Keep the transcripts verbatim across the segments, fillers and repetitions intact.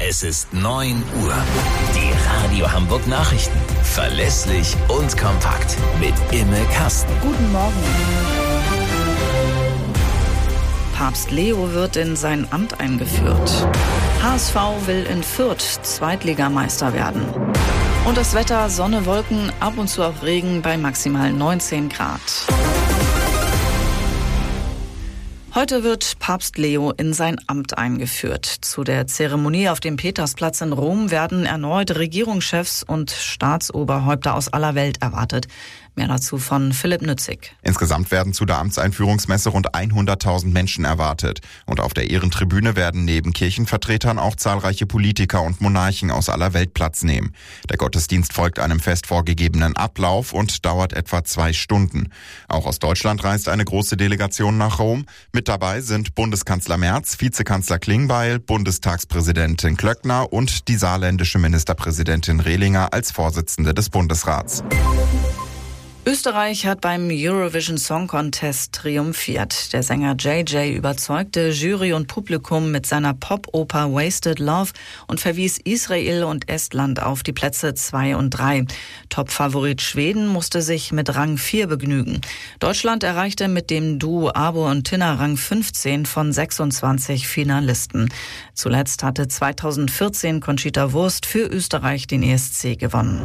Es ist neun Uhr. Die Radio Hamburg Nachrichten. Verlässlich und kompakt. Mit Imme Kasten. Guten Morgen. Papst Leo wird in sein Amt eingeführt. H S V will in Fürth Zweitligameister werden. Und das Wetter, Sonne, Wolken, ab und zu auch Regen bei maximal neunzehn Grad. Heute wird Papst Leo in sein Amt eingeführt. Zu der Zeremonie auf dem Petersplatz in Rom werden erneut Regierungschefs und Staatsoberhäupter aus aller Welt erwartet. Mehr dazu von Philipp Nützig. Insgesamt werden zu der Amtseinführungsmesse rund hunderttausend Menschen erwartet. Und auf der Ehrentribüne werden neben Kirchenvertretern auch zahlreiche Politiker und Monarchen aus aller Welt Platz nehmen. Der Gottesdienst folgt einem fest vorgegebenen Ablauf und dauert etwa zwei Stunden. Auch aus Deutschland reist eine große Delegation nach Rom. Mit dabei sind Bundeskanzler Merz, Vizekanzler Klingbeil, Bundestagspräsidentin Klöckner und die saarländische Ministerpräsidentin Rehlinger als Vorsitzende des Bundesrats. Österreich hat beim Eurovision Song Contest triumphiert. Der Sänger J J überzeugte Jury und Publikum mit seiner Pop-Oper Wasted Love und verwies Israel und Estland auf die Plätze zwei und drei. Top-Favorit Schweden musste sich mit Rang vier begnügen. Deutschland erreichte mit dem Duo Abo und Tinna Rang fünfzehn von sechsundzwanzig Finalisten. Zuletzt hatte zweitausendvierzehn Conchita Wurst für Österreich den E S C gewonnen.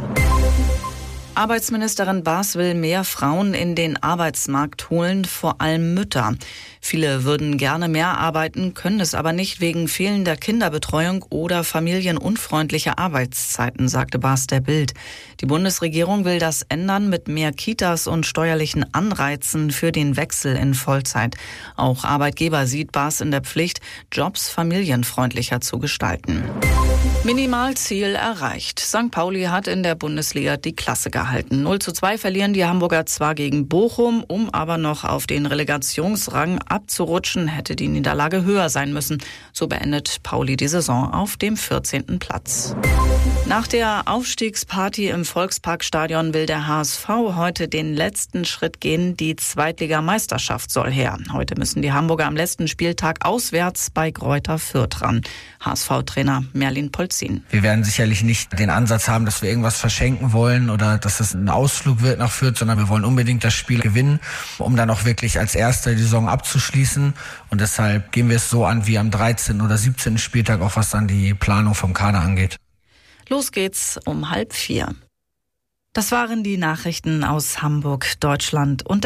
Arbeitsministerin Baas will mehr Frauen in den Arbeitsmarkt holen, vor allem Mütter. Viele würden gerne mehr arbeiten, können es aber nicht wegen fehlender Kinderbetreuung oder familienunfreundlicher Arbeitszeiten, sagte Baas der Bild. Die Bundesregierung will das ändern mit mehr Kitas und steuerlichen Anreizen für den Wechsel in Vollzeit. Auch Arbeitgeber sieht Baas in der Pflicht, Jobs familienfreundlicher zu gestalten. Minimalziel erreicht. Sankt Pauli hat in der Bundesliga die Klasse gehalten. null zu zwei verlieren die Hamburger zwar gegen Bochum, um aber noch auf den Relegationsrang abzurutschen, hätte die Niederlage höher sein müssen. So beendet Pauli die Saison auf dem vierzehnten Platz. Nach der Aufstiegsparty im Volksparkstadion will der H S V heute den letzten Schritt gehen. Die Zweitligameisterschaft soll her. Heute müssen die Hamburger am letzten Spieltag auswärts bei Greuther Fürth ran. H S V-Trainer Merlin Polzin. Wir werden sicherlich nicht den Ansatz haben, dass wir irgendwas verschenken wollen oder dass es ein Ausflug wird nach Fürth, sondern wir wollen unbedingt das Spiel gewinnen, um dann auch wirklich als Erster die Saison abzuschließen. Und deshalb gehen wir es so an wie am dreizehnten oder siebzehnten Spieltag, auch was dann die Planung vom Kader angeht. Los geht's um halb vier. Das waren die Nachrichten aus Hamburg, Deutschland und